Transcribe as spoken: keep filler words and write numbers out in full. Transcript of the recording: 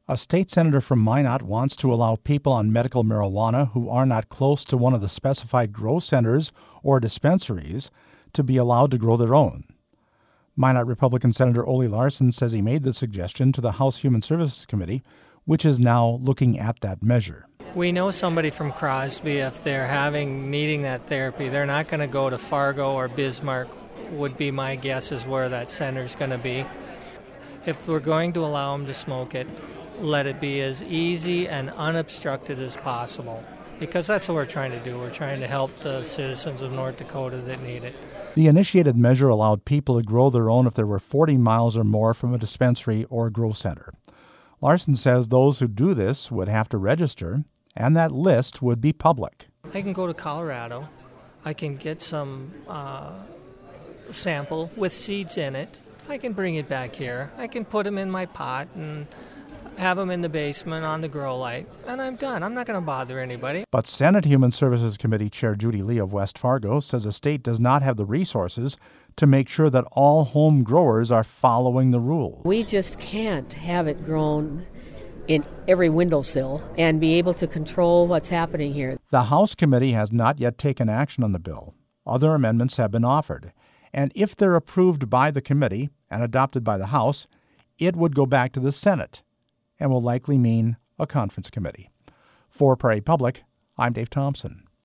A state senator from Minot wants to allow people on medical marijuana who are not close to one of the specified grow centers or dispensaries to be allowed to grow their own. Minot Republican Senator Ole Larson says he made the suggestion to the House Human Services Committee, which is now looking at that measure. We know somebody from Crosby, if they're having needing that therapy, they're not going to go to Fargo or Bismarck, would be my guess is where that center's going to be. If we're going to allow them to smoke it, let it be as easy and unobstructed as possible, because that's what we're trying to do. We're trying to help the citizens of North Dakota that need it. The initiated measure allowed people to grow their own if they were forty miles or more from a dispensary or grow center. Larson says those who do this would have to register, and that list would be public. I can go to Colorado. I can get some uh, sample with seeds in it. I can bring it back here. I can put them in my pot and have them in the basement on the grow light, and I'm done. I'm not going to bother anybody. But Senate Human Services Committee Chair Judy Lee of West Fargo says the state does not have the resources to make sure that all home growers are following the rules. We just can't have it grown in every windowsill and be able to control what's happening here. The House committee has not yet taken action on the bill. Other amendments have been offered, and if they're approved by the committee and adopted by the House, it would go back to the Senate and will likely mean a conference committee. For Prairie Public, I'm Dave Thompson.